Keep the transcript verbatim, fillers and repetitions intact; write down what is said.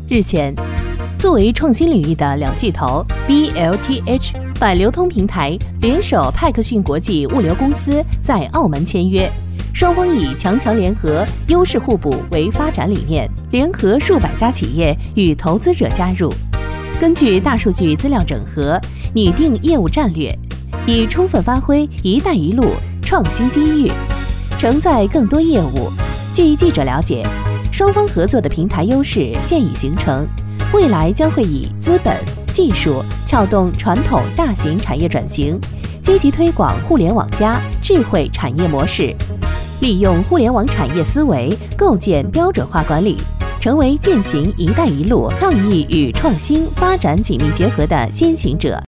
日前，作为创新领域的两巨头 B L T H 百流通平台联手派克逊国际物流公司在澳门签约，双方以强强联合、优势互补为发展理念，联合数百家企业与投资者加入。根据大数据资料整合，拟定业务战略，以充分发挥“一带一路”创新机遇，承载更多业务。据记者了解，双方合作的平台优势现已形成，未来将会以资本、技术撬动传统大型产业转型，积极推广互联网加智慧产业模式，利用互联网产业思维构建标准化管理，成为践行“一带一路”倡议与创新发展紧密结合的先行者。